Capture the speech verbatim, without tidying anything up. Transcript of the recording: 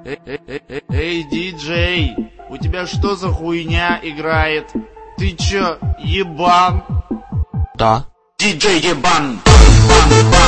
Эй, эй, эй, эй, эй, диджей, у тебя что за хуйня играет? Ты чё, ебан? Да. Диджей ебан! Бан, бан, бан.